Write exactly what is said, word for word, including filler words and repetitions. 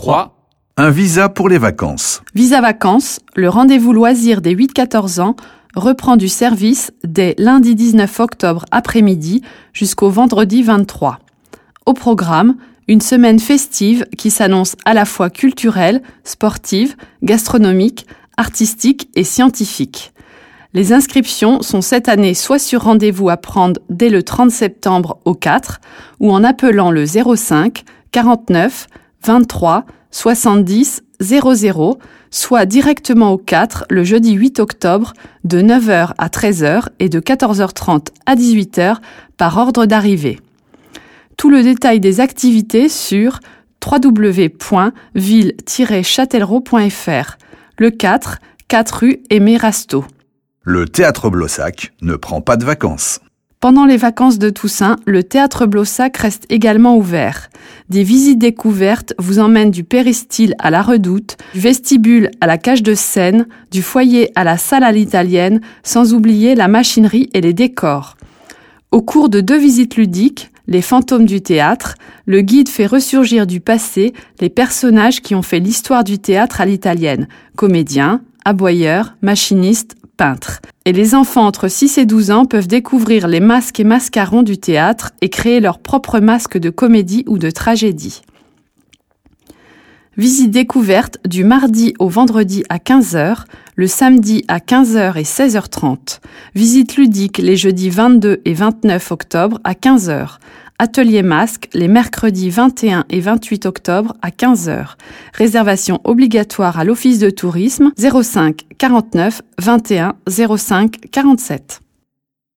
trois. Un visa pour les vacances. Visa Vacances, le rendez-vous loisir des huit quatorze ans, reprend du service dès lundi dix-neuf octobre après-midi jusqu'au vendredi vingt-trois. Au programme, une semaine festive qui s'annonce à la fois culturelle, sportive, gastronomique, artistique et scientifique. Les inscriptions sont cette année soit sur rendez-vous à prendre dès le trente septembre au quatre ou en appelant le zéro cinq quarante-neuf vingt-trois soixante-dix zéro zéro, soit directement au quatre le jeudi huit octobre de neuf heures à treize heures et de quatorze heures trente à dix-huit heures par ordre d'arrivée. Tout le détail des activités sur w w w point ville tiret châtellerault point f r. Le quatre, quatre rue Aimé Rasteau. Le théâtre Blossac ne prend pas de vacances. Pendant les vacances de Toussaint, le théâtre Blossac reste également ouvert. Des visites découvertes vous emmènent du péristyle à la Redoute, du vestibule à la cage de scène, du foyer à la salle à l'italienne, sans oublier la machinerie et les décors. Au cours de deux visites ludiques, les fantômes du théâtre, le guide fait ressurgir du passé les personnages qui ont fait l'histoire du théâtre à l'italienne, comédiens, aboyeurs, machinistes, peintres. Et les enfants entre six et douze ans peuvent découvrir les masques et mascarons du théâtre et créer leur propre masque de comédie ou de tragédie. Visite découverte du mardi au vendredi à quinze heures, le samedi à quinze heures et seize heures trente. Visite ludique les jeudis vingt-deux et vingt-neuf octobre à quinze heures. Atelier masque les mercredis vingt et un et vingt-huit octobre à quinze heures. Réservation obligatoire à l'office de tourisme zéro cinq quarante-neuf vingt et un zéro cinq quarante-sept.